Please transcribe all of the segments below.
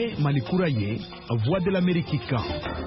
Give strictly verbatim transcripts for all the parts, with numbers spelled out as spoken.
ye Malikura ye Voix de l'Amérique kan.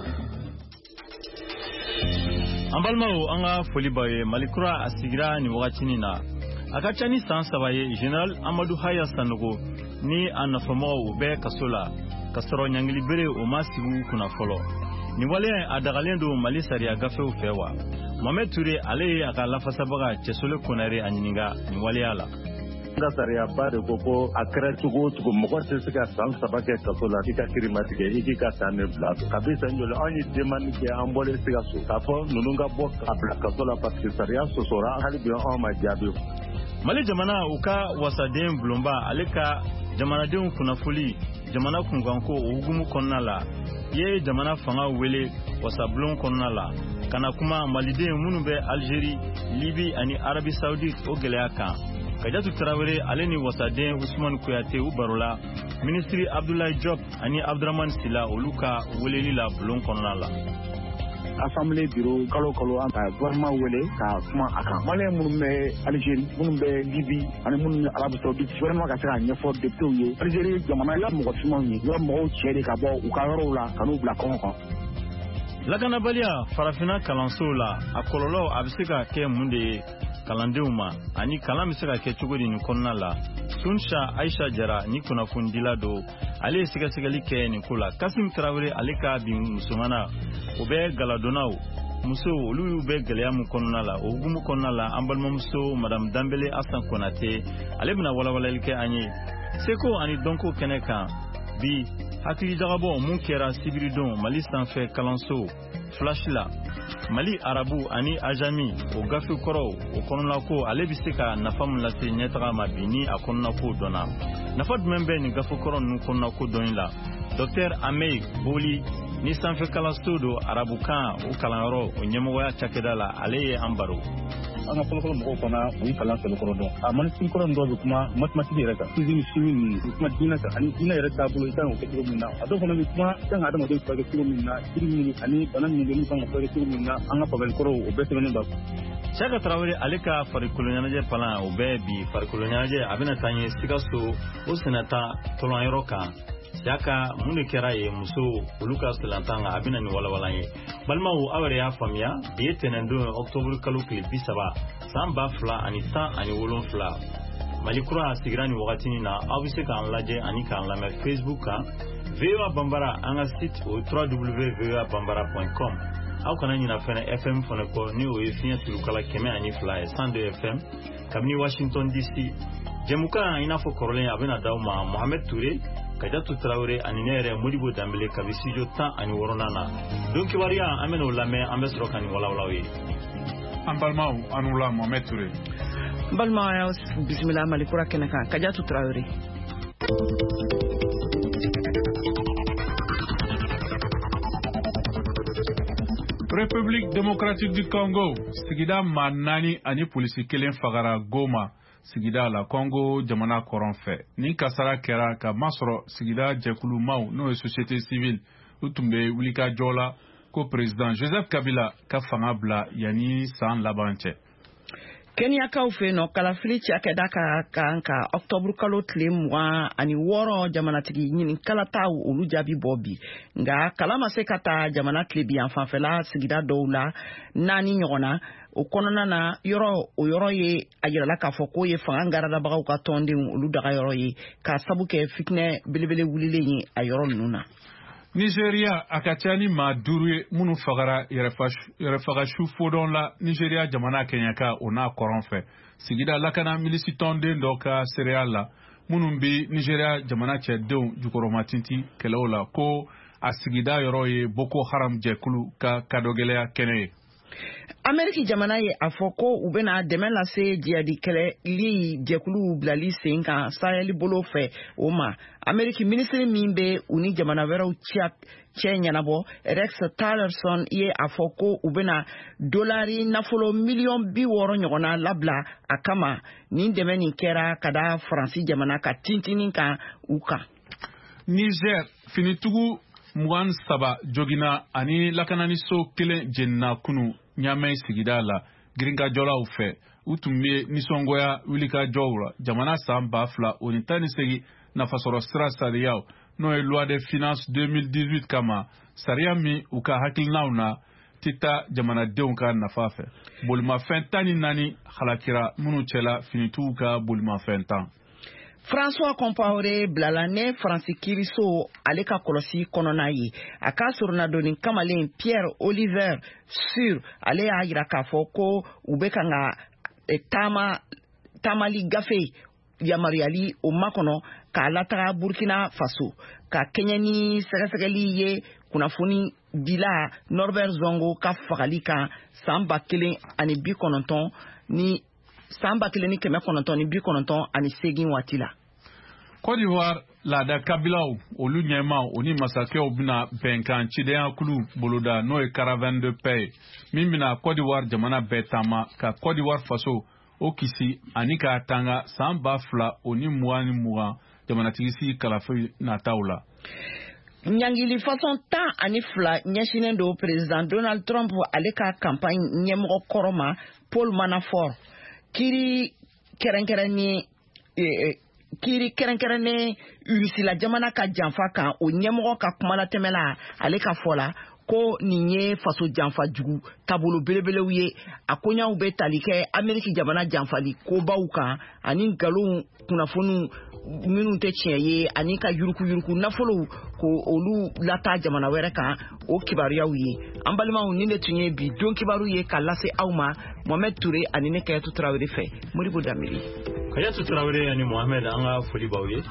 Ambalmao anga folibaye Malikura asigira ni wakatini na akachani san sabaye General Amadou Haya Sanogo ni anafamo ube kasola kasoro nyangili bere o masigu kuna folo ni wale adagalendo malisari agafe ufewa Mohamed Touré ale akala fasabaga chesole konare anyininga ni wale ala nga sariya ba de koko akra tugo tugo moko se se ka san sabake kasola tika kirimatike iki ka tane blato kabisa njole anyi demani ke ambole se ka so kafo nununga bo abla kasola parce sariya so sora hali bi on ma jabe Mali jamana uka wasadem blomba aleka jamana de kuna fuli jamana kunganko ugumu konnala ye jamana fanga wele wasablon konnala kana kuma malide munube Algérie Libye ani Arabie Saoudite ogeleaka Kajatu Traoré aleni wasadem Ousmane Kouyaté ubarola Ministry Abdoulaye Diop ani Abdraman Sila oluka weleli la blon konnala Assemblée bureau kalo kalo anta gouvernement wele ka kuma akan malien munun be Algérie munun be Libye ani munun Arabie Saoudite gouvernement ka sera nyefo député ye Algérie jamana ya mo ko ye yo mo chere ka bo u ka yoro la kanu bla kon kon Lagana balia farafina kalanso la akololo abisika ke munde kalandeuma ani kalamisika ke chugodi ni konnala Sunsha Aisha Jara ni kuna fundila do ale siga sigali ke ni kula Kasim Traoré aleka bi musumana obe galadonao muso olu be galya mu konnala ogumu konnala ambalma muso madame Dambele Hassan Konate alebna wala wala like anye seko ani donko keneka bi hakili jagabo mun kera sibiridon Mali sanfɛ kalanso flashla Mali arabu ani ajami o gafi koro o konnala ko ale bi se ka nafa mun lase nyetaga mabini a konnala ko dona nafa dum be ni gafi koro nu konnala ko donila Docteur Amey Boli ni sanfɛ kalanso do arabu kan o kalanyɔrɔ o ɲɛmɔgɔya cakɛda la ale ye an baro an ka fɔlɔfɔlɔ mɔgɔw fana u ye kalan sɛbɛn kɔrɔ dɔn a manisin kɔrɔ dɔw bɛ kuma mathématique yɛrɛ kan physique chimie ninnu kuma diinɛ kan ani diinɛ yɛrɛ taabolo i kan k'o kɛ cogo min na a dɔw fana bɛ kuma i kan ka adamaden furakɛ cogo min na jiri minnu ani bana minnu bɛ min kan ka furakɛ cogo min na an ka faamuyali kɔrɔw o bɛɛ sɛbɛnnen b'a kun Saka Traoré ale ka farikolo ɲɛnajɛ palan o bɛɛ bi farikolo ɲɛnajɛ a bɛna taa ɲɛ Sikaso o sɛnɛta tɔlɔnyɔrɔ kan Saka mun de kɛra ye muso olu ka selantan a bɛna ni walawala ye balimaw aw yɛrɛ y'a faamuya bi ye tɛnɛndon octobre kalo tile bi saba san ba fila ani tan ani wolonfila Malikura sigira ni wagatini na aw bɛ se k'an lajɛ ani k'an lamɛn Facebook kan V O A Bambara an ka site o w w w point v o a bambara point com aw kana ɲina fɛnɛ F M fana kɔ ni o ye fiɲɛ turukala kɛmɛ ani fila ye cent deux F M kabini Washington D C jɛmukan i n'a fɔ kɔrɔlen a bɛna d'aw ma Mohamed Touré Kajatu Traoré ani ne yɛrɛ Modibo Dambele kabi studio tan ani wɔɔrɔnan na don kibaruya an bɛna o lamɛn an bɛ sɔrɔ ka nin walawalaw ye an balimaw anu la Mohamed Touré balimaw y'aw bisimila Malikura kɛnɛ kan Kajatu Traoré République démocratique du Congo sigida maa naani ani polisi kelen fagara Goma sigida la Congo jamana kɔrɔn fɛ ni kasara kɛra ka masɔrɔ sigida jɛkulu maaw n'o ye société civile u tun bɛ wulikajɔ la ko président Joseph Kabila ka fanga bila yanni san laban cɛ Kenyakaw fɛ yen nɔ kalafili cakɛda ka kan ka octobre kalo tile mugan ani wɔɔrɔ jamanatigi ɲinikala taw olu jaabi bɔ bi nka kala ma se ka taa jamana tile bi yan fanfɛla sigida dɔw la naani ɲɔgɔn na o kɔnɔna na yɔrɔ o yɔrɔ ye a yirala k'a fɔ k'o ye fanga garadabagaw ka tɔndenw olu daga yɔrɔ ye ka sabu kɛ fitinɛ belebele wulilen ye a yɔrɔ ninnu na Nigeria a ka ca ni maa duuru ye minnu fagara yɛrɛfagasiw fodɔn la Nigeria jamana kɛɲɛka o n'a kɔrɔn fɛ sigida lakana milisi tɔnden dɔ ka seereya la minnu bɛ Nigeria jamana cɛdenw jukɔrɔmatinti kɛlɛw la ko a sigida yɔrɔ ye Boko Haram jɛkulu ka kadɔgɛlɛya kɛnɛ ye Ameriki jamana ye a fɔ ko u bɛna dɛmɛ lase jihadi kɛlɛli jɛkuluw bilali sen kan Sahel bolo fɛ o ma Ameriki minisiri min bɛ u ni jamana wɛrɛw cɛ ɲɛnabɔ Rex Tillerson ye a fɔ ko u bɛna dolari nafolo miliyɔn bi wɔɔrɔ ɲɔgɔnna labila a kama nin dɛmɛ nin kɛra ka da Faransi jamana ka tintinin kan u kan Niger finitugu mugan saba jogina ani lakananiso kelen jenina kunu ɲamɛ sigida la girinkajɔlaw fɛ u tun bɛ nisɔngoya wulikajɔw la jamana san ba fila o ni tan ni segin nafasɔrɔ sira sariyaw n'o ye loi de finance deux mille dix-huit kama sariya min u ka hakilinaw na tita jamanadenw ka nafa fɛ bolimafɛn tan ni naani halakira minnu cɛla finitigiw ka bolimafɛn tan. François Compaoré bilala ne Faransi Kiriso ale ka kɔlɔsi kɔnɔna ye a ka surunadoni kamalen Pierre Oliver Sur ale y'a yira k'a fɔ ko u bɛ kan ka taama taamali gafe yamaruyali o makɔnɔ k'a lataga Burkina Faso ka kɛɲɛ ni sɛgɛsɛgɛli ye kunnafoni dila Norbert Zongo ka fagali kan san ba kelen ani bi kɔnɔntɔn ni san ba kelen ni kɛmɛ kɔnɔntɔn ni bi kɔnɔntɔn ani segin waati la. Côte d'Ivoire laada kabilaw olu ɲɛmaw o ni masakɛw bɛna bɛnkan cidenya kulu boloda n'o ye caravane de paix min bɛna Côte d'Ivoire jamana bɛɛ taama ka Côte d'Ivoire faso o kisi ani k'a tanga san ba fila o ni mugan ni mugan jamanatigisi kalafi nataw la. Ɲangili façon tan ani fila ɲɛsinen don président Donald Trump ale ka campagne ɲɛmɔgɔ kɔrɔ ma Paul Manafort kiri kɛrɛnkɛrɛnnen kiri kɛrɛnkɛrɛnnen Rusila jamana ka janfa kan o ɲɛmɔgɔ ka kumalatɛmɛ la ale ka fɔ la ko nin ye faso janfa jugu taabolo belebelew ye a koɲaw bɛ tali kɛ Ameriki jamana janfali kobaw kan ani nkalonw kunnafoniw minnu tɛ tiɲɛ ye ani ka yuruku yuruku nafolow ko olu lata jamana wɛrɛ kan o kibaruyaw ye an balimaw ni ne tun ye bi don kibaru ye ka lase aw ma Mohamed Touré ani ne Kayatou Traoré fɛ Modibo Damiri. Kayatou Traoré ani Mohamed an ka foli b'aw ye.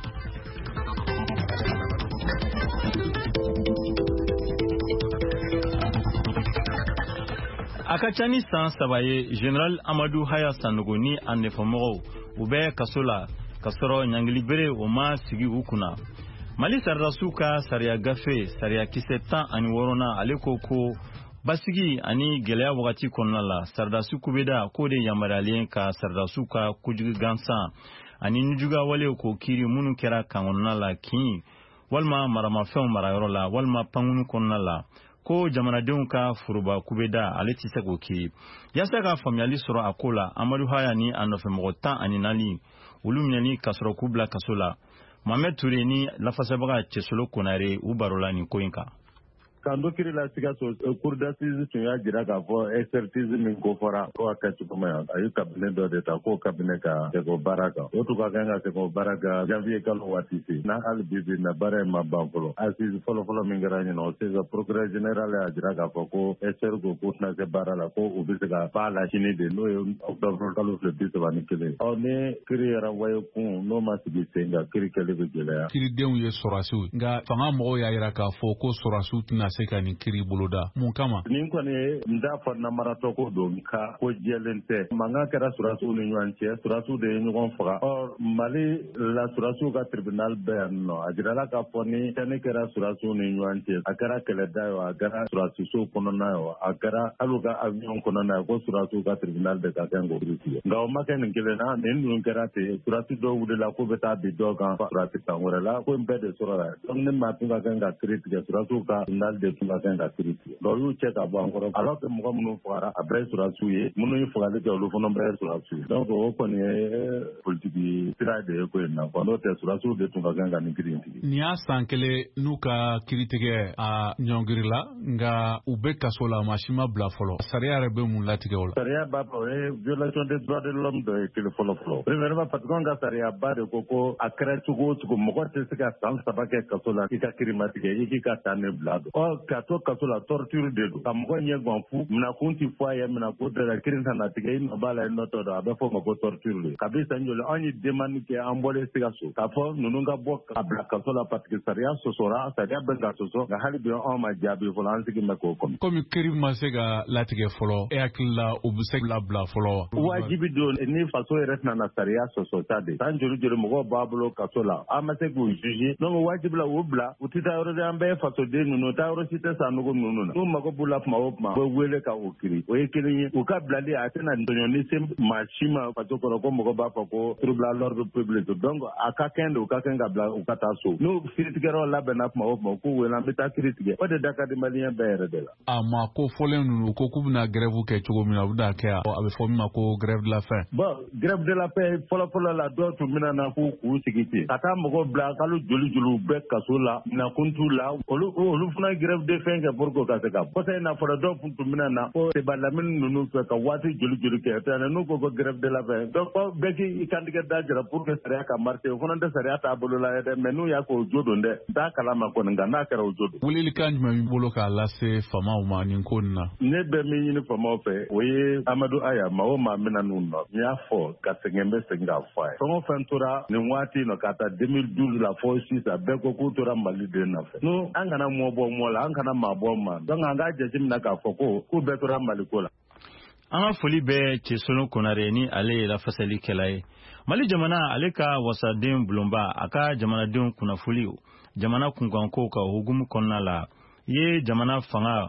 A ka ca ni san saba ye General Amadou Haya Sanogo ni a nɛfɛmɔgɔw u bɛ kaso la ka sɔrɔ ɲangili bere o ma sigi u kunna. Mali saridasiw ka sariya gafe sariya kisɛ tan ani wɔɔrɔnan ale ko ko basigi ani gɛlɛya wagati kɔnɔna la saridasi kubeda k'o de yamaruyalen ka saridasiw ka kojugu gansan ani nijuga walew k'o kiiri minnu kɛra kan kɔnɔna la kin walima maramafɛnw marayɔrɔ la walima pankunu kɔnɔna la ko jamanadenw ka foroba kubeda ale tɛ se k'o kiri yasa ka faamuyali sɔrɔ a ko la Amadou Haya ni a nɔfɛmɔgɔ tan ani naani olu minɛni ka sɔrɔ k'u bila kaso la. Mohamed Touré ni lafasabaga Cɛsolo Konare u barola nin ko in kan. Kando kiri la Sikaso cour d'assises tun y'a jira k'a fɔ expertise min kofɔra ko a kɛ cogo ma yan a ye cabinet dɔ de ta k'o cabinet ka segin o baara kan o tun ka kan ka segin o baara kan janvier kalo waati se n'a hali bi bi na baara in ma ban fɔlɔ assise fɔlɔfɔlɔ min kɛra ɲinan o sisan procureur général y'a jira k'a fɔ ko expert ko k'o tɛna se baara la ko u bɛ se ka ba la sini de n'o ye octobre kalo fila bi saba ni kelen ɔ ni kiri yɛrɛ waye kun n'o ma sigi sen kan kiri kɛli bɛ gɛlɛya. Kiridenw ye sɔrɔdasiw nka fanga mɔgɔw y'a jira k'a fɔ ko sɔrɔdasiw tɛna se ka nin kiri boloda mun kama. Nin kɔni ye n t'a fɔ namaratɔ ko don ka ko jɛlen tɛ mankan kɛra sɔrɔdasiw ni ɲɔgɔn cɛ sɔrɔdasiw de ye ɲɔgɔn faga ɔ Mali la sɔrɔdasiw ka tribunal bɛ yan nɔ a jirala k'a fɔ ni cɛnni kɛra sɔrɔdasiw ni ɲɔgɔn cɛ a kɛra kɛlɛda ye o a kɛra sɔrɔdasiso kɔnɔna ye o a kɛra hali u ka avion kɔnɔna ye ko sɔrɔdasiw ka tribunal de ka kɛ k'o kiiri nka o ma kɛ nin kelen na nin dun kɛra ten sɔrɔdasi dɔw wulila k'u bɛ taa bi dɔw kan sɔrɔdasi tan wɛrɛ la ko in bɛɛ de sɔrɔ la donc ni maa tun ka kan ka kiiri tigɛ sɔrɔdasiw ka tribunal de tun ka kan ka kiiri tigɛ donc y'u cɛ ka bɔ an kɔrɔ alors que mɔgɔ minnu fagara a bɛɛ ye sɔrɔdasiw ye minnu ye fagali kɛ olu fana bɛɛ ye sɔrɔdasiw ye donc o kɔni ye politiki sira de ye ko in na n'o tɛ sɔrɔdasiw de tun ka kan ka nin kiiri in tigɛ. Nin y'a san kelen n'u ka kiiritigɛ a ɲɔngirila nka u bɛ kaso la maa si ma bila fɔlɔ sariya yɛrɛ bɛ mun latigɛ o la. Sariya b'a fɔ o ye violation des droits de l'homme dɔ ye kelen fɔlɔ fɔlɔ premièrement patron ka sariya ba de ko ko a kɛra cogo o cogo mɔgɔ tɛ se ka san saba kɛ kaso la k'i ka kiiri ma tigɛ i k'i ka taa ne bila don ɔ ka to kaso la torture de don ka mɔgɔ ɲɛ gan fu minɛkun ti fɔ a ye minɛko dɔ la kiiri tana tigɛ i nɔ b'a la i nɔ tɔ dɔn a bɛ fɔ o ma ko torture de kabi san joli anw ye demande kɛ an bɔlen Sikaso k'a fɔ ninnu ka bɔ ka bila kaso la parce que sariya sɔsɔra sariya bɛ ka sɔsɔ nka hali bi anw ma jaabi fɔlɔ an sigi bɛ k'o kɔnɔ. Komi kiiri ma se ka latigɛ fɔlɔ e hakili la u bɛ se ka labila fɔlɔ wa. Wajibi don ni faso yɛrɛ tɛna na sariya sɔsɔ ta de san joli joli mɔgɔw b'a bolo kaso la an ma se k'u juger donc wajibi la u bila u tɛ taa yɔrɔ de an bɛɛ ye fasoden ninnu taa yɔrɔ si tɛ san nogo ninnu na n'u mago b'u la tuma o tuma u bɛ wele ka o kiiri o ye kelen ye u ka bilali a tɛna tɔɲɔni se maa si ma faso kɔnɔ ko mɔgɔ b'a fɔ ko trouble à l'ordre olu public donc a ka kɛn de u ka kɛn ka bila u ka taa so n'u kiritigɛyɔrɔ labɛnna kuma o kuma k'u wele an bɛ taa kiritigɛ o de da ka di maliyɛn bɛɛ yɛrɛ de la. a ma ko fɔlen ninnu ko k'u bɛna grève kɛ cogo min na u bɛna kɛ a bɛ fɔ min ma ko grève de la faim. bon grève de la faim fɔlɔfɔlɔ la dɔw tun bɛna na k'u k'u sigi ten ka taa mɔgɔw bila kalo joli joli bɛɛ kaso la nakun t'u la olu olu fana grève de faim kɛ pour que ka se ka bɔ. kɔsa in na fɔlɔ dɔw tun bɛna na ko seba lamini ninnu fɛ ka waati joli joli kɛ tɛ n'u ko ko grève de la faim donc bɛɛ k'i kantigɛ da jira pour que sariya ka marché o fana tɛ sariya t'a bolo la dɛ mais n'u y'a k'o jo don dɛ n t'a kalama kɔni nka n'a kɛra o jo don. welelikan jumɛn b'i bolo k'a lase famaw ma nin ko nin na. ne bɛ min ɲini famaw fɛ o ye amadu aya maa o maa bɛna n'u nɔ n y'a fɔ ka sɛgɛn bɛ segin k'a fɔ a ye. fɛn o fɛn tora nin waati in na ka taa deux mille douze la fɔ sisan bɛɛ ko k'u tora mali den nɔfɛ. n'o an kana mɔ bɔ mɔ la an kana maa bɔ maa donc an k'a jateminɛ k'a fɔ ko k'u bɛɛ tora mali ko la. an ka foli bɛ cɛsolon konare ni ale ye lafasalikɛla ye. mali jamana ale ka wasaden bulonba a ka jamanadenw kunnafoli jamana kunkanko ka hukumu kɔnɔna la ye jamana fanga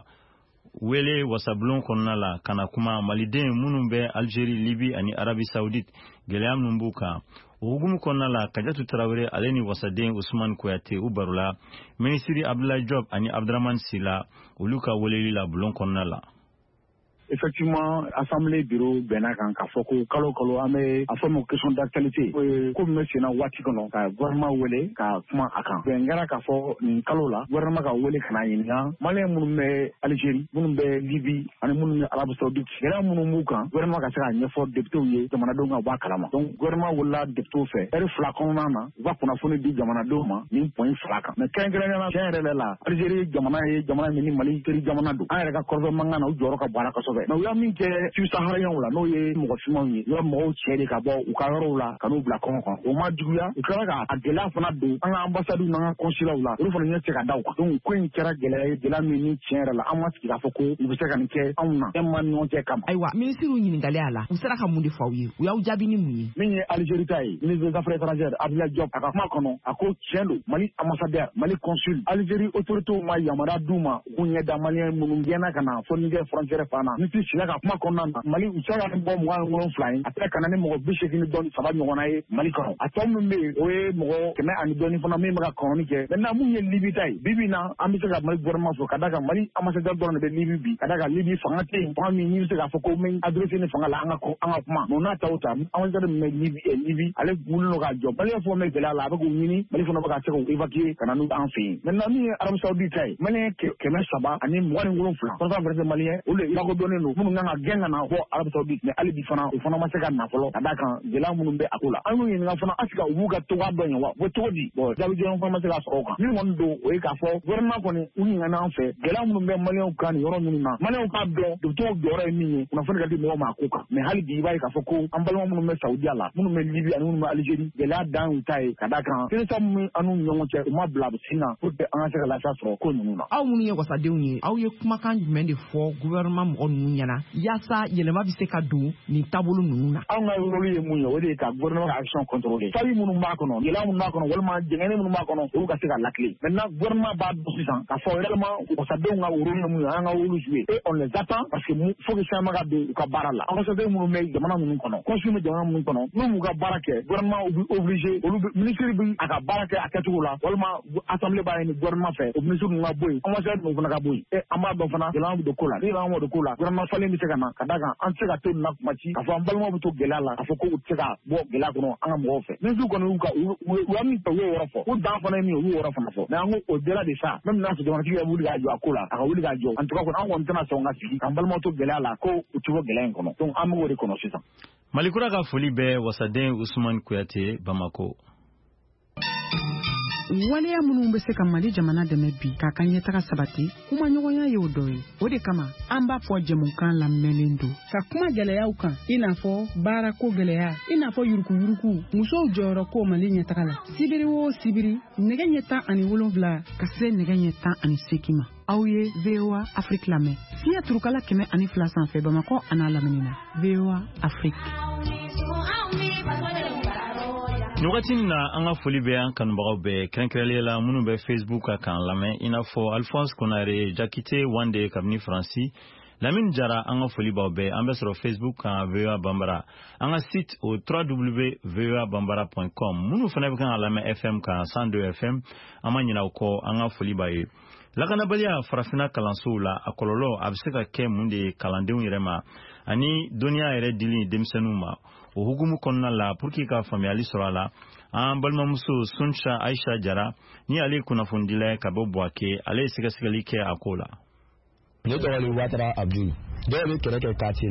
wele wasabulon kɔnɔna la kana kuma maliden minnu bɛ Algérie, Libye ani Arabie Saoudite gɛlɛya minnu b'u kan o hukumu kɔnɔna la Kajatu Tarawele ale ni wasaden Usman Kuyate u barola minisiri Abdoulaye Diop ani Abdraman Sila olu ka weleli la bulon kɔnɔna la. Effectivement, Assemblée bureau bɛnna kan k'a fɔ ko kalo kalo an bɛ a fɔ ma question d'actualité ko min bɛ senna waati kɔnɔ ka gouvernement wele ka kuma a kan. Bɛn kɛra k'a fɔ nin kalo la gouvernement ka wele ka na ɲininka maliyɛn minnu bɛ Algérie minnu bɛ Libye ani minnu bɛ Arabie Saoudite gɛlɛya minnu b'u kan gouvernement ka se ka ɲɛfɔ députéw ye jamanadenw ka bɔ a kalama. Donc gouvernement welela députéw fɛ heure fila kɔnɔna na u ka kunnafoni di jamanadenw ma nin point fila kan. Mais kɛrɛnkɛrɛnnenya la tiɲɛ yɛrɛ la Algérie jamana ye jamana min ni Mali teri jamana don an yɛrɛ ka kɔrɔfɔ mankan na u jɔyɔrɔ ka bon a la kosɛbɛ. Mais u y'a min kɛ subsahariens la n'o ye mɔgɔ finmanw ye u y'a mɔgɔw cɛ de ka bɔ u ka yɔrɔw la ka n'u bila kɔngɔ kan o ma juguya u tila ka a gɛlɛya fana don an ka ambassadew n'an ka consulaw la olu fana ɲɛ tɛ ka da u kan donc ko in kɛra gɛlɛya ye gɛlɛya min ni tiɲɛ yɛrɛ la an ma sigi k'a fɔ ko u bɛ se ka nin kɛ anw na fɛn ma ɲɔgɔn cɛ kama. ayiwa minisiriw ɲininkali a la u sera ka mun de fɔ aw ye u y'aw jaabi ni mun ye. min ye Algérie ta ye ministre des affaires étrangères Abdoulaye Diop a ka kuma kɔnɔ a ko tiɲɛ don Mali ambassadeur Mali consul Algérie autorités ma yamaruya d'u ma u k'u ɲɛ da maliyɛn minnu gɛnna ka na fɔ Niger frontière fan na ni tɛ sila ka kuma kɔnɔna na Mali u sera ka ni bɔ mugan ni wolonwula ye a tɛ ka na ni mɔgɔ bi seegin ni dɔɔni saba ɲɔgɔnna ye Mali kɔnɔ a tɔ min bɛ yen o ye mɔgɔ kɛmɛ ani dɔɔni fana min bɛ ka kɔnɔni kɛ maintenant mun ye Libye ta ye bibi na an bɛ se ka Mali gouvernement fɔ ka da kan Mali ambassadeur dɔrɔn de bɛ Libye bi ka da kan Libye fanga tɛ yen fanga min n'i bɛ se k'a fɔ ko min adressé ni fanga la an ka an ka kuma mais n'a ta o ta ambassadeur min bɛ Libye Libye ale wulilen don k'a jɔ Maliyɛn fɔ mɛ gɛlɛya la a bɛ k'u ɲini Mali fana bɛ ka se k'u évacuer ka na n'u an fɛ yen maintenant min ye Arabie Saoudite ta ye Maliyɛn kɛmɛ saba ani mugan ni wolonwula trois cent vingt-cinq Maliyɛn olu de lakodɔnnen don minnu kan ka gɛn ka na bɔ Arabie Saoudite mais hali bi fana o fana ma se ka nafolo ka da kan gɛlɛya minnu bɛ a ko la an y'u ɲininka fana est-ce que u b'u ka togoya dɔn ye wa u bɛ cogo di bon jaabi jɛlen fana ma se ka sɔrɔ o kan min kɔni don o ye k'a fɔ gouvernement kɔni u ɲinana an fɛ gɛlɛya minnu bɛ maliyɛnw kan nin yɔrɔ minnu na maliyɛnw k'a dɔn dugutigiw jɔyɔrɔ ye min ye kunnafoni ka di mɔgɔw ma a ko kan mais hali bi i b'a ye k'a fɔ ko an balima minnu bɛ Saudiya la minnu bɛ Libye ani minnu bɛ Algérie gɛlɛya dan y'u ta ye ka da kan teresa min an n'u ɲɔgɔn cɛ u ma bila sen na pour que an ka se ka lafiya sɔrɔ ko ninnu na. aw minnu ye wasadenw ye aw ye kumakan jumɛn de fɔ gouvernement mɔgɔ ninnu ɲɛna yaasa yɛlɛma bɛ se ka don nin taabolo ninnu na. anw ka rôle ye mun ye o de ye ka gouvernement ka action contrôler failli minnu b'a kɔnɔ gɛlɛya minnu b'a kɔnɔ walima jɛngɛnni minnu b'a kɔnɔ olu ka se ka lakile maintenant gouvernement b'a dɔn sisan k'a fɔ réellement wasadenw ka rôle ye mun ye an ka rôle jouer et on les attend parce que faut que changement ka don u ka baara la ambassadeur minnu bɛ jamana minnu kɔnɔ consul bɛ jamana minnu kɔnɔ n'u m'u ka baara kɛ gouvernement u bɛ obligé olu bɛ ministre bɛ a ka baara kɛ a kɛcogo la walima assemblée b'a ɲini gouvernement fɛ o ministre ninnu ka bɔ yen ambassadeur ninnu fana ka bɔ yen et an b'a dɔn fana gɛlɛya bɛ don ko la ni gɛlɛya bɛ don ko la gouvernement falen bɛ se ka na ka da kan an tɛ se ka to nin na kuma ci k'a fɔ an balimaw bɛ to gɛlɛya la k'a fɔ ko u tɛ se ka bɔ gɛlɛya kɔnɔ an ka mɔgɔw fɛ ministre kɔni y'u ka u y'a min ta u y'o yɔrɔ fɔ u dan fana ye min ye u y'o yɔrɔ fana fɔ mais an ko au delà de ça même n'a sɔrɔ jamanatigi yɛrɛ wuli k'a jɔ a ko la a ka wuli k'a jɔ en tout cas kɔni an kɔni tɛna sɔn ka sigi k'an balimaw to gɛlɛya la ko u tɛ bɔ gɛlɛya in kɔnɔ donc an bɛ o de kɔnɔ sisan. Malikura ka foli bɛ wasaden Usman Kuyate Bamako. waleya minnu bɛ se ka Mali jamana dɛmɛ bi k'a ka ɲɛtaga sabati kuma ɲɔgɔnya ye o dɔ ye o de kama an b'a fɔ jɛmukan lamɛnlen don ka kuma gɛlɛyaw kan i n'a fɔ baarako gɛlɛya i n'a fɔ yuruguyurugu musow jɔyɔrɔ ko Mali ɲɛtaga la sibiri o sibiri nɛgɛ ɲɛ tan ani wolonwula ka se nɛgɛ ɲɛ tan ani seegin ma aw ye V O A Afrique lamɛn fiɲɛ turukala kɛmɛ ani fila sanfɛ Bamakɔ a n'a lamini na V O A Afrique. Ni wagati in na an ka foli bɛ an kanubagaw bɛɛ kɛrɛnkɛrɛnlen la minnu bɛ Facebook ka kan lamɛn i n'a fɔ Alphonse Konare Jakite Wande kabini Faransi Lamine Jara an ka foli b'aw bɛɛ an bɛ sɔrɔ Facebook kan V O A Bambara an ka site au w w w point v o a bambara point com minnu fana bɛ kan ka lamɛn F M kan cent deux F M an ma ɲinɛ o kɔ an ka foli b'a ye. Lakanabaliya farafina kalansow la a kɔlɔlɔ a bɛ se ka kɛ mun de ye kalandenw yɛrɛ ma ani dɔnniya yɛrɛ dili denmisɛnninw ma o hukumu kɔnɔna la pour que ka faamuyali sɔrɔ a la an balimamuso Suncha Aisha Jara ni ale kunnafonidila ka bɔ Buake ale ye sɛgɛsɛgɛli kɛ a ko la. Ne tɔgɔ ye Watara Abdul dɔw bɛ kɛlɛ kɛ kati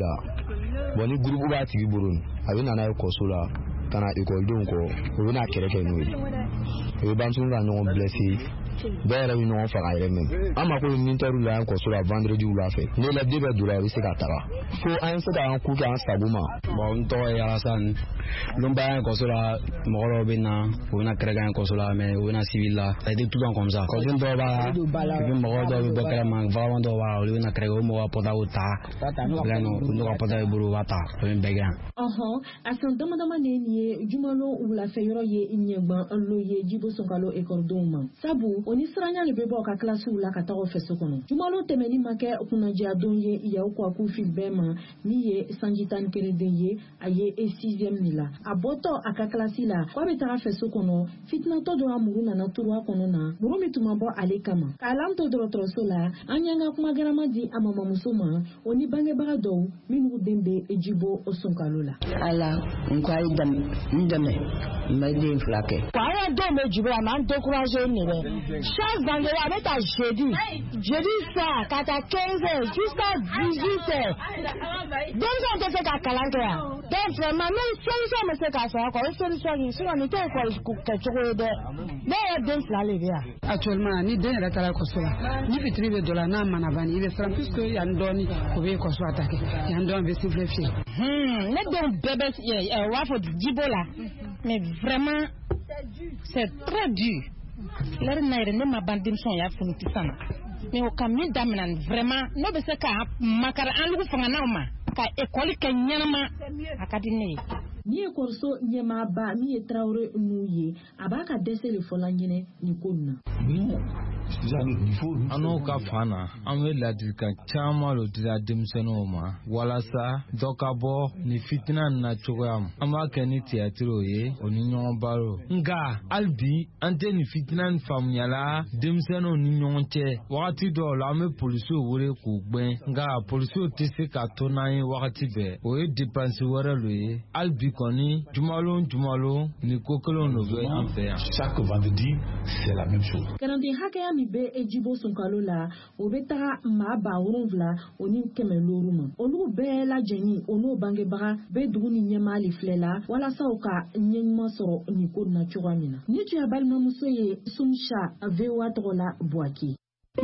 la bon ni gurupu b'a tigi bolo a bɛ nana ekɔso la ka na ekɔlidenw kɔ o bɛ na kɛlɛ kɛ n'o ye o bɛ bantu ka ɲɔgɔn blessé dɔw yɛrɛ bɛ ɲɔgɔn faga yɛrɛ mɛn an mako bɛ militaire la ekɔso la vendredi wula fɛ ne la den bɛ don a bɛ se ka taga ko an ye se k'an ku kɛ an sago ma. Bon n tɔgɔ ye Alassane lon b'a ekɔso la mɔgɔ dɔw bɛ na o bɛ na kɛlɛ kɛ ekɔso la mais o bɛ na civil la ça a été tout le temps comme ça kɔsen dɔw b'a la et puis mɔgɔ dɔw bɛ bɔ kɛlɛ ma vagabond dɔw b'a la olu bɛ na kɛlɛ kɛ o mɔgɔ pɔtaw ta bila nɔ n'o ka pɔtaw ye bolo o b'a ta o bɛ bɛɛ kɛ yan. ɔhɔn a san dama dama de nin ye jumalo wulafɛ yɔrɔ ye ɲɛgban lo ye Djibo Sonkalo ekɔlidenw ma sabu o ni siranya de bɛ bɔ ka kilasiw la ka taa o fɛso kɔnɔ jumalo tɛmɛni ma kɛ kunnadiya don ye yaw kwa ku fil bɛɛ ma min ye sanji tan ni kelen den ye a ye e sixième de la a bɔtɔ a ka kilasi la k'a bɛ taga fɛso kɔnɔ fitinatɔ dɔ a muru nana turu a kɔnɔ na muru min tun ma bɔ ale kama k'a lam to dɔgɔtɔrɔso la an y'an ka kuma gɛrɛma di a mamamuso ma o ni bangebaga dɔw minnu den bɛ Djibo Sonkalo la. ala n ko a ye n dɛmɛ n bɛ den fila kɛ. an ye denw bɛ Djibo la mais an découragé ne dɛ chaque vendredi a bɛ taa jeudi jeudi soir ka taa quinze heures jusqu'à dix-huit heures denmisɛnw tɛ se ka kalan kɛ yan donc vraiment ni solution bɛ se ka sɔrɔ a kɔ o solution in sinon nin tɛ ekɔli kɛcogo ye dɛ ne yɛrɛ den fila de bɛ yan. actuellement ni den yɛrɛ taara ekɔso la ni fitiri bɛ dɔ la n'a mana ban i bɛ siran puisque yan dɔɔni o bɛ ekɔso attaqué yan dɔɔni bɛ sifflet fiyɛ. ne denw bɛɛ bɛ u b'a fɔ Djibo la mais vraiment c'est très dur. Lɛri na yɛrɛ ne ma ban denmisɛnw y'a funu sisan mais o ka min daminɛ vraiment n'o bɛ se ka makari an lugu fanganaw ma ka ekɔli kɛ ɲɛnama a ka di ne ye. ni ekɔliso ɲɛmaaba min ye Traoré n'u ye a b'a ka dɛsɛ de fɔla ɲɛnɛ nin ko nin na. an n'o ka fan na an bɛ ladilikan caman de dira denmisɛnninw ma walasa dɔ ka bɔ ni fitina nin na cogoya ma an b'a kɛ ni théâtre ye o ni ɲɔgɔn baro nka hali bi an tɛ nin fitina nin faamuyala denmisɛnninw ni ɲɔgɔn cɛ wagati dɔw la an bɛ polisiw wele k'u gbɛn nka polisiw tɛ se ka to n'an ye wagati bɛɛ o ye dépense wɛrɛ de ye hali bi kɔni jumalo jumalo ni ko kelenw de bɛ an fɛ yan. chaque vendredi c'est la même chose. kalanden hakɛya min bɛ Djibo Sonkalo la o bɛ taga maa ba wolonwula o ni kɛmɛ loru ma olu bɛɛ lajɛlen o n'o bangebaga bɛ dugu ni ɲɛmaali filɛ la walasa u ka ɲɛɲuman sɔrɔ nin ko na cogoya min na ni tun ye balimamuso ye Suncha V O A tɔgɔ la Buake.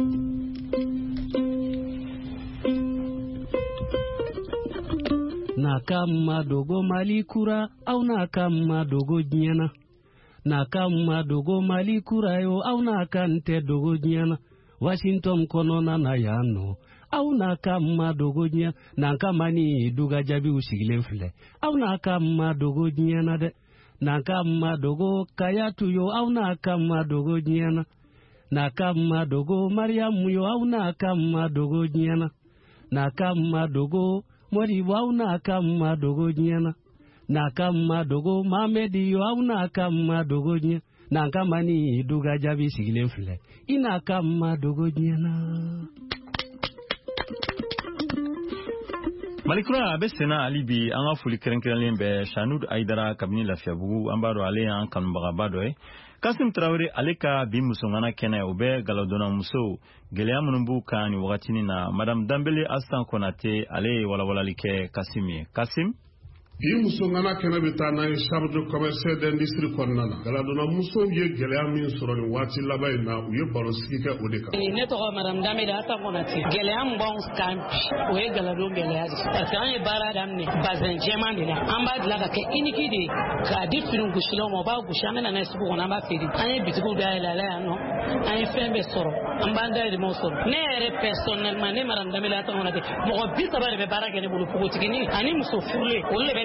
na kama dogo Mali kura au na kama dogo diɲɛna na kama dogo Mali kura yo au na kante dogo diɲɛna Washington kɔnɔna na yan nɔ aw na kama dogo diɲɛ na kama ni duga jabiw sigilen filɛ aw na kama dogo diɲɛna dɛ na kama dogo Kayatu yo aw na kama dogo diɲɛna na kama dogo Mariamu yo aw na kama dogo diɲɛna na kama dogo Moribo aw na kama dogo diɲɛna na kama dogo Mamedi yo aw na kama dogo diɲɛ na kama ni duga jabi sigilen filɛ i na kama dogo diɲɛna. Malikura a bɛ senna hali bi an ka foli kɛrɛnkɛrɛnlen bɛ Chanoud Aidara kabini Lafiyabugu an b'a dɔn ale y'an kanubagaba dɔ ye Kasim Traoré ale ka bi musongana kɛnɛ o bɛ galadonna muso gɛlɛya minnu b'u kan ni wagatinin na Madame Dambele Assane Konate ale ye walawalali kɛ Kasim ye. Kasim bi musongana kɛnɛ bɛ taa n'a ye chambre de commerce d'industrie kɔnɔna na galadonna musow ye gɛlɛya min sɔrɔ nin waati laban in na u ye baro sigi kɛ o de kan. ne tɔgɔ Madame Dambele Assane Konate gɛlɛya min b'anw kan o ye galadon gɛlɛya de parce que an ye baara daminɛ bazin jɛman de la an b'a dilan ka kɛ unité de k'a di fini gosilaw ma o b'a gosi an bɛ na n'a ye sugu kɔnɔ an b'a feere an ye bitigiw dayɛlɛ ala yan nɔ an ye fɛn bɛɛ sɔrɔ an b'an dayirimɛw sɔrɔ ne yɛrɛ personnellement ne Madame Dambele Assane Konate mɔgɔ bi saba de bɛ baara kɛ ne bolo npogotigini ani muso furulen olu de bɛ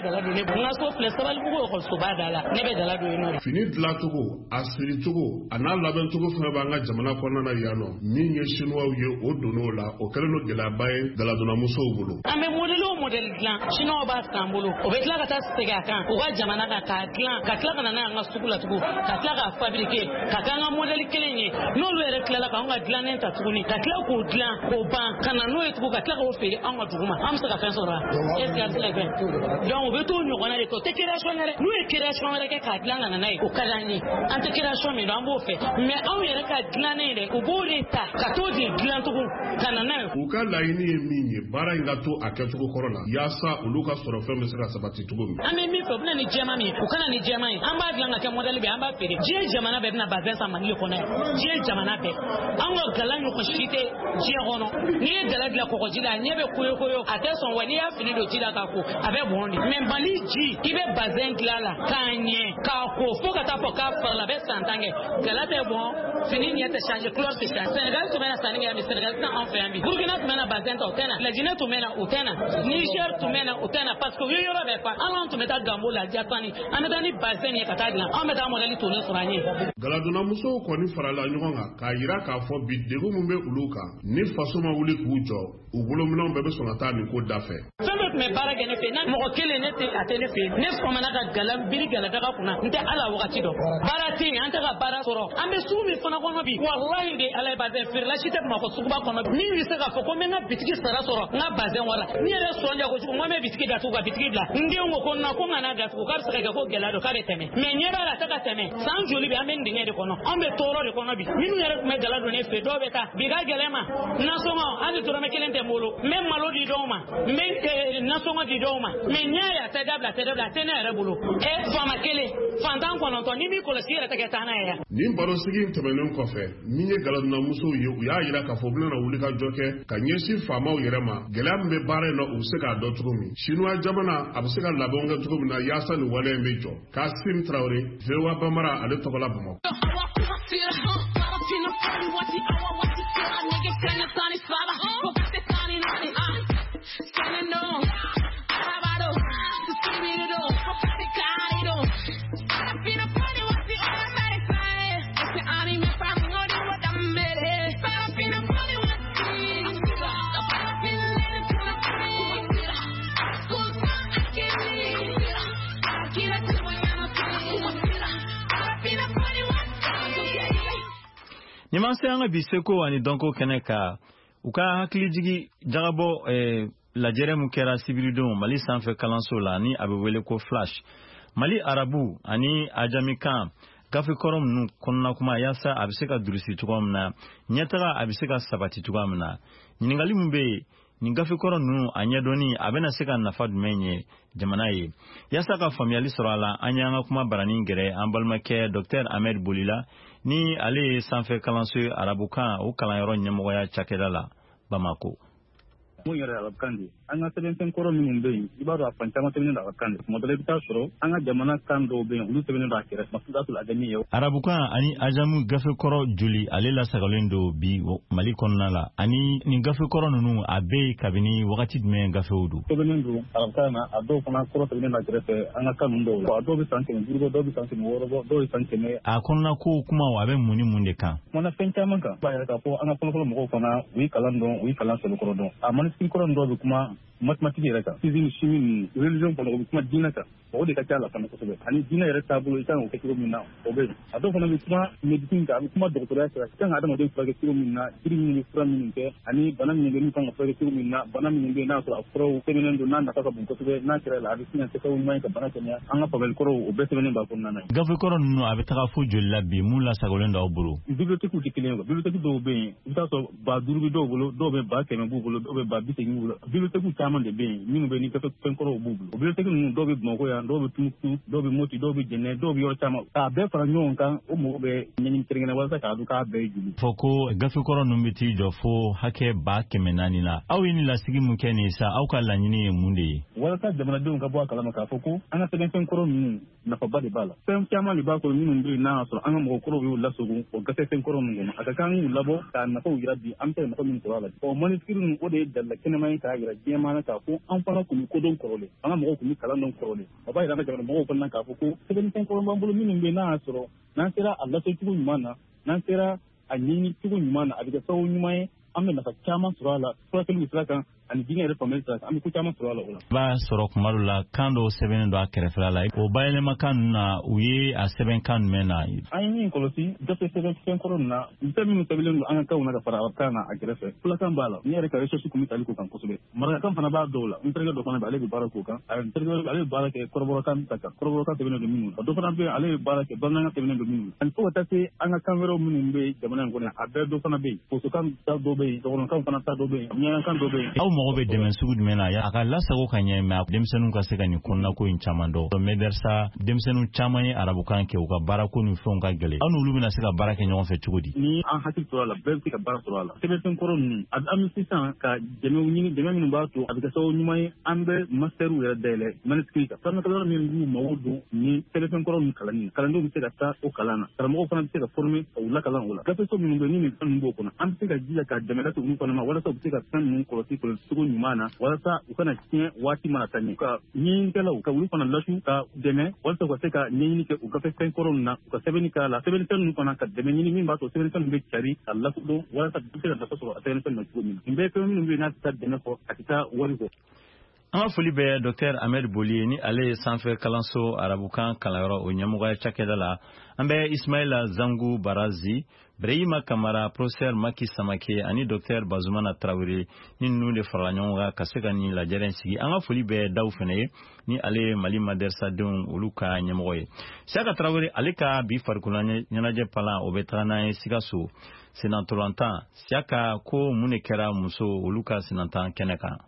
dala do ne nga so fle sabal ko ko so badala ne be dala do ino fini dlatogo asiri togo ana laben togo fana banga jamana konna na yano min ye chinois ye o dono la o keleno gela baye dala dona muso bulu ame modelo model plan chinois ba sambulu o be tla ka ta sega kan o ga jamana ka ka plan ka tla kana na nga sukula tugo ka tla ka fabriquer ka kanga model kelenye no lo ere kla ka nga plan nta tuguni ka tla ko plan ko ban kana no e tugo ka tla ko fere anga tuguma am sa ka fen sora est ce que c'est bien donc o be to no kana de to te création ngare no e création ngare ke ka plan na na e o kala ni ante création mi do ambo fe mais aw yere ka plan ne de o bo de ta ka to de plan tugo kana na o ka la ini e minye bara ngato aketugo korona yasa uluka soro fe me sera sabati tugo mi ame mi fe ni jema mi o kana ni jema yi amba glanga ke model be amba fere je jamana be na bazin sa mani ko na je jamana be anga galanyo ko shite je hono ni dala dila ko ko jila ni be koyo koyo ateson wani ya fini do jila ka ko abe bondi men bali ji ibe bazin glala kanye ka ko fo ka ta fo ka par la be santange galate bon fini ni ete changer close de Sénégal to mena saninga mi Sénégal ta en fait ambi Burkina to mena bazin to tena la Guinée to mena utena Niger to mena utena parce que yo yo be fa alon to meta gambo la jatani amedani bazin ni kata dina ameda modeli to ne suranye galaduna muso ko ni farala nyonga ka yira ka fo bidego mumbe uluka ni faso ma wuli kujo ugulo mino bebe sonata ni ko dafe femme me bara gene fe na mo kele ne te atene fe ne so mana ka galam biri galada ka kuna nte ala wakati do bara ti anta ka bara soro ambe sumi fona ko bi wallahi de ala bazin fir la chite ma ko suba ko ni wi se ka fo ko me na bitiki sara soro na bazin wala ni re so nya ko ko me bitiki da to ga bitiki bla ndi ngo ko na ko ngana da ko ka se ka ko gelado ka be teme me nyeba la ta ka teme san joli be amen dinge de kono ambe toro de kono bi minu yere me galado ne fe do beta bi ga gelema na so ma ani to me kelente molo me malo di doma me na so ma di doma me nyaya ta dabla ta dabla ta na rebulo e fo ma kele fandan kono to ni mi ko le sire ta ke ta na ya ni baro sigi temenen ko fe minye galado na muso ye u ya yira ka fo bla na wuli ka joke ka nyesi fama o yere ma gelam be bare no u se ka do tugumi chinois jamana abse ka labonga tugumi na yasa ni wale mejo Kasim Traoré vewa bamara ale tokola bamo Nimanse anga biseko ani donko keneka uka hakili jigi jagabo eh, la jeremu kera sibiridon Mali sanfe kalanso la ni abewele ko flash Mali arabu ani ajamikan gafi korom nu konna kuma yasa abiseka durisi tukomna nyetara abiseka sabati tukomna nyingali mumbe ni gafi korom nu anyedoni abena seka nafad menye jamanaye yasa ka familiali sorala anyanga kuma barani ngere ambalmake Docteur Ahmed Bolila ni ale sanfɛ kalanso arabukan o kalanyɔrɔ ɲɛmɔgɔya cakɛda la Bamako. Mun yɛrɛ arabukan de an ka sɛbɛnfɛn kɔrɔ minnu bɛ yen i b'a dɔn a fan caman sɛbɛnnen don arabukan de tuma dɔ la i bɛ taa sɔrɔ an ka jamana kan dɔw bɛ yen olu sɛbɛnnen don a kɛrɛfɛ masulatul adami ye arabukan ani ajamu gafe kɔrɔ joli ale lasagalen don bi Mali kɔnɔna la ani nin gafe kɔrɔ ninnu a bɛɛ kabini wagati jumɛn gafew don sɛbɛnnen don arabukan na a dɔw fana kɔrɔ sɛbɛnnen don a kɛrɛfɛ an ka kan ninnu dɔw la a dɔw bɛ san kɛmɛ duuru bɔ dɔw bɛ san kɛmɛ wɔɔrɔ bɔ dɔw bɛ san kɛmɛ a kɔnɔna ko kuma a bɛ mun ni mun de kan mana fɛn caman kan b'a yɛrɛ k'a fɔ an ka fɔlɔfɔlɔ mɔgɔw fana u ye kalan dɔn u ye kalan sɛbɛkɔrɔ dɔn a manisiri kɔrɔ dɔw bɛ kuma mathématique yɛrɛ kan physique chimie religion fana o bɛ kuma diinɛ kan o de ka ca la fana kosɛbɛ ani diinɛ yɛrɛ taabolo i kan k'o kɛ cogo min na o bɛ yen a dɔw fana bɛ kuma médecine kan a bɛ kuma dɔgɔtɔrɔya sira i kan ka adamaden furakɛ cogo min na jiri minnu bɛ fura minnu kɛ ani bana minnu bɛ min kan ka furakɛ cogo min na bana minnu bɛ yen n'a sɔrɔ a furaw sɛbɛnnen don n'a nafa ka bon kosɛbɛ n'a kɛra la a bɛ sin ka kɛ sababu ɲuman ye ka bana kɛnɛya an ka faamuyali o bɛɛ sɛbɛnnen b'a kɔnɔna na gafe kɔrɔ ninnu a bɛ taga fo joli la bi mun lasagolen d'aw bolo bibliothèque tɛ kelen ye bibliothèque dɔw bɛ yen i bɛ taa sɔrɔ ba duuru bɛ dɔw bolo dɔw bɛ ba kɛmɛ b'u bolo dɔw bɛ ba bi seegin bolo bibliothèque caman de bɛ yen minnu bɛ ni gafe fɛn kɔrɔw b'u bolo o bibliothèque ninnu dɔw bɛ Bamakɔ kan dɔw bɛ tumutu dɔw bɛ moti dɔw bɛ jɛnɛ dɔw bɛ yɔrɔ caman k'a bɛɛ fara ɲɔgɔn kan o mɔgɔ bɛ ɲɛɲini kɛrɛnkɛrɛn walasa k'a dɔn k'a bɛɛ ye joli. Fɔ ko gafe kɔrɔ ninnu bɛ t'i jɔ fo hakɛ ba kɛmɛ naani la aw ye ni lasigi mun kɛ nin sa aw ka laɲini ye mun de ye. Walasa jamanadenw ka bɔ a kalama k'a fɔ ko an ka sɛbɛnfɛn kɔrɔ ninnu nafaba de b'a la fɛn caman de b'a kɔrɔ minnu bɛ yen n'a y'a sɔrɔ an ka mɔgɔ kɔrɔw y'u lasogo o gafefɛn kɔrɔ ninnu kɔnɔ a ka kan k'u labɔ k'a nafaw yira bi an bɛ se nafa min sɔrɔ a la ɔ mɔnisiri ninnu o de ye dalila kɛnɛma ye k'a yira diɲɛmaa na k'a fɔ an fana tun bɛ kodɔn kɔrɔlen an ka mɔgɔw tun bɛ kalan dɔn kɔrɔlen a b'a yira an ka jamana mɔgɔw fana k'a fɔ ko sɛbɛnfɛn kɔrɔ b'an bolo minnu bɛ yen n'a y'a sɔrɔ n'an sera a laso cogo ɲuman na n'an sera a ɲɛɲini cogo ɲuman na a bɛ kɛ sababu ɲuman ye an bɛ nafa caman sɔrɔ a la furakɛliw sira kan ani diinɛ yɛrɛ faamuyali sira kan an bɛ ko caman sɔrɔ a la o la. B'a sɔrɔ kuma dɔw la kan dɔw sɛbɛnnen don a kɛrɛfɛla la o bayɛlɛma kan ninnu na u ye a sɛbɛn kan jumɛn na. An ye min kɔlɔsi gafe sɛbɛn kɔrɔ ninnu na fɛn minnu sɛbɛnlen don an ka kanw na ka fara kan na a kɛrɛfɛ fulakan b'a la ne yɛrɛ ka recherche kun bɛ tali k'o kan kosɛbɛ marakakan fana b'a dɔw la n terikɛ dɔ fana bɛ ale bɛ baara k'o kan a terikɛ ale bɛ baara kɛ kɔrɔbɔrɔkan ta kan kɔrɔbɔrɔkan sɛbɛnnen don minnu a dɔ fana bɛ yen ale bɛ baara kɛ bamanankan sɛbɛnnen don minnu ani fo ka taa se an ka kan wɛrɛw minnu bɛ jamana in kɔnɔ a bɛɛ dɔ fana bɛ yen bosokan ta dɔ bɛ yen dɔgɔnɔkan fana ta dɔ bɛ yen ɲɛnakan dɔ bɛ yen. Aw mago bɛ dɛmɛ sugu jumɛn na a ka lasago ka ɲɛ mɛ denmisɛnninw ka se ka nin kɔnɔna ko in caman dɔn mɛdɛrisa denmisɛnninw caman ye arabukan kɛ u ka baara ko ni fɛnw ka gɛlɛn aw n'olu bɛna se ka baara kɛ ɲɔgɔn fɛ cogo di. Ni an hakili sɔrɔ a la bɛɛ bɛ se ka baara sɔrɔ a la sɛbɛnfɛn kɔrɔ ninnu a an bɛ sisan ka dɛmɛw ɲini dɛmɛ minnu b'a to a bɛ kɛ sababu ɲuman ye an bɛ masɛriw yɛrɛ dayɛlɛ manisiri kan kalankalan min b'u mago don ni sɛbɛnfɛn kɔrɔ ninnu kalanni kalandenw bɛ se ka taa o kalan na karamɔgɔw fana bɛ se ka former ka u lakalan o la gafeso minnu bɛ ni nin fɛn ninnu b'o kɔnɔ an bɛ se ka jija ka dɛmɛ lase olu fana ma walasa u bɛ se ka fɛn ninnu kɔlɔsi kɔlɔsi cogo ɲuman na walasa u kana tiɲɛ waati mana taa ɲɛ ka ɲɛɲinikɛlaw ka olu fana lasu ka dɛmɛ walasa u ka se ka ɲɛɲini kɛ u gafe fɛn kɔrɔ ninnu na u ka sɛbɛnni k'a la sɛbɛnnifɛn ninnu fana ka dɛmɛ ɲini min b'a to sɛbɛnnifɛn ninnu bɛ cari ka lakodɔn walasa u bɛ se ka nafa sɔrɔ a sɛbɛnnifɛn na cogo min na nin bɛɛ fɛn minnu bɛ yen n'a tɛ taa dɛmɛ kɔ a tɛ taa wari kɔ. An ka foli bɛ Dr Ahmed Boli ni ale ye sanfɛ kalanso arabukan kalanyɔrɔ o ɲɛmɔgɔya cakɛda la an bɛ Ismaila Zangu Barazi Brahima Kamara Professeur Maki Samake ani Dr Bazumana Traoré ni ninnu de farala ɲɔgɔn kan ka se ka nin lajɛrɛ sigi an ka foli bɛ daw fana ye ni ale ye Mali madrasadenw olu ka ɲɛmɔgɔ ye Saka Traoré ale ka bi farikolo ɲɛnajɛ palan o bɛ taga n'a ye Sikaso senantolantan Saka ko mun de kɛra muso olu ka senantan kɛnɛ kan.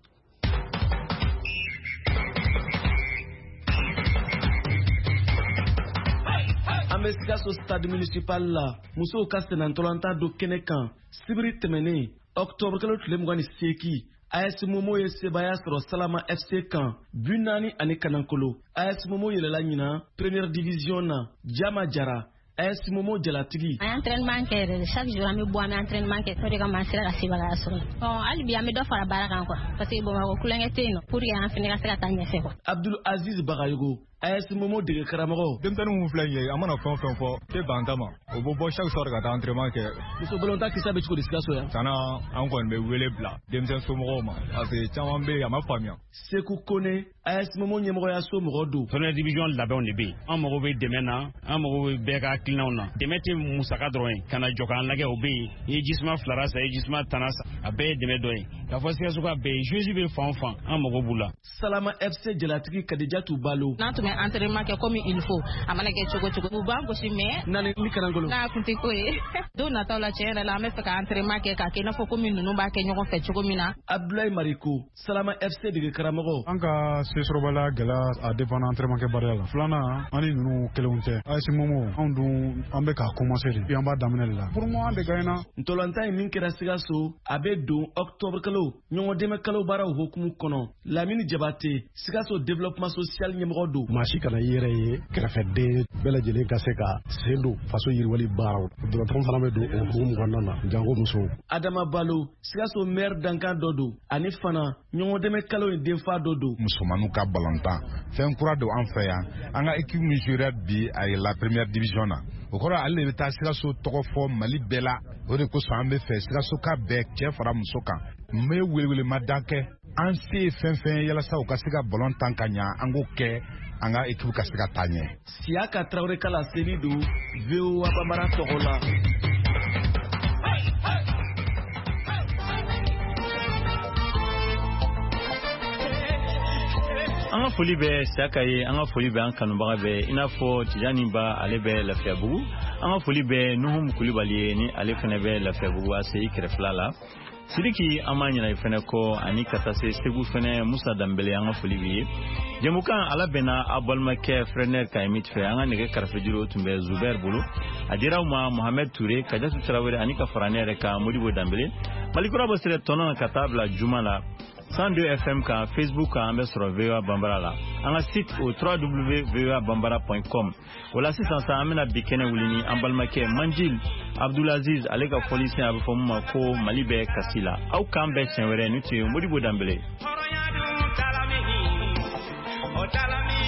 An bɛ Sikaso stade municipal la musow ka senantolantan don kɛnɛ kan sibiri tɛmɛnen octobre kalo tile mugan ni seegin A S Momo ye sebaya sɔrɔ Salama F C kan bu naani ani Kanankolo A S Momo yɛlɛla ɲina première division na Jama Jara A S Momo jalatigi. An entraînement kɛ yɛrɛ chaque jour an bɛ bɔ an bɛ entraînement kɛ o de kama an sera ka sebaya sɔrɔ. Bon hali bi an bɛ dɔ fara baara kan quoi parce que Bamakɔ kulonkɛ tɛ yen nɔ pour que an fana ka se ka taa ɲɛfɛ quoi. Abdul Aziz Bagayogo A S Momo dege karamɔgɔ. Denmisɛnnin mun filɛ nin ye an mana fɛn o fɛn fɔ tɛ ban ta ma o bɛ bɔ chaque soir ka taa entraînement kɛ. Muso balontan kisa bɛ cogo di Sikaso yan. Sanna an kɔni bɛ wele bila denmisɛn somɔgɔw ma parce que caman bɛ yen a ma faamuya. Seku Kone A S Momo ɲɛmɔgɔya so mɔgɔ don. Première division labɛnw de bɛ yen an mago bɛ dɛmɛ na an mago bɛ bɛɛ ka hakilinaw na dɛmɛ tɛ musaka dɔrɔn ye ka na jɔ k'an lajɛ o bɛ yen i ye jisuma filara san i ye jisuma tanna san a bɛɛ ye dɛmɛ dɔ ye k'a fɔ Sikaso ka bɛɛ ye joueurs bɛ fan o fan an mago b'u la. Salama F C jalatigi Kadijatu Balo. N'an tun bɛ entraînement kɛ comme il faut a mana kɛ cogo cogo u b'an gosi mais nani ni Kanankolo n'a kun tɛ ko ye don nataw la tiɲɛ yɛrɛ la an bɛ fɛ ka entraînement kɛ k'a kɛ i n'a fɔ komi ninnu b'a kɛ ɲɔgɔn fɛ cogo min na. Abdoulaye Mariko Salama F C dege karamɔgɔ. An ka se sɔrɔbaliya gɛlɛya a dépend entraînement kɛ bariya la filanan an ni ninnu kelenw tɛ A S Momo anw dun an bɛ k'a commencer de an b'a daminɛ de la pour moi an de gagne na. Ntolantan in min kɛra Sikaso a bɛ don octobre kalo ɲɔgɔn dɛmɛ kalo baaraw hukumu kɔnɔ Lamini Jabate Sikaso développement social ɲɛmɔgɔ don. Maa si kana i yɛrɛ ye kɛrɛfɛden bɛɛ lajɛlen ka se ka sen don faso yiriwali baaraw dɔgɔtɔrɔ fana bɛ don o hukumu kɔnɔna na jango musow. Adama Balo Sikaso maire dankan dɔ don ani fana ɲɔgɔn dɛmɛ kalo in denfa dɔ don. Musomanninw ka balontan fɛn kura don an fɛ yan an ka équipe nigérienne bi a ye la première division na o kɔrɔ ale de bɛ taa Sikaso tɔgɔ fɔ Mali bɛɛ la o de kosɔn an bɛ fɛ Sikaso ka bɛɛ cɛ fara muso kan n bɛ welewelema dan kɛ an se ye fɛn fɛn yalasa u ka se ka balontan ka ɲa an k'o kɛ an ka équipe ka se ka taa ɲɛ. Siyaka Traoré kala seli don V O A Bamara tɔgɔ la. An ka foli bɛ Saka ye an ka foli bɛ an kanubaga bɛ i n'a fɔ Tijani Ba ale bɛ Lafiyabugu an ka foli bɛ Nuhum Kulibali ye ni ale fana bɛ Lafiyabugu A C I kɛrɛfɛla la Sidiki amanyina ifene ko ani katase segu fene Musa Dambele anga folibi jemukan ala bena abalmake frener kaimit fe anga nege karfejiro tumbe Zubair Bulu adira ma Mohamed Touré kajasu Traoré ani ka faranere ka Modibo Dambele malikura bosire tonon katabla jumala cent deux F M ka Facebook ka ambe sur V O A Bambara la anga site au w w w point v o a bambara point com wala sisan sa amena bikene wulini ambalmake Manjil Abdulaziz alega police abu fomma ko Malibe Kasila au kambe chenwere nuti Modibo Dambele.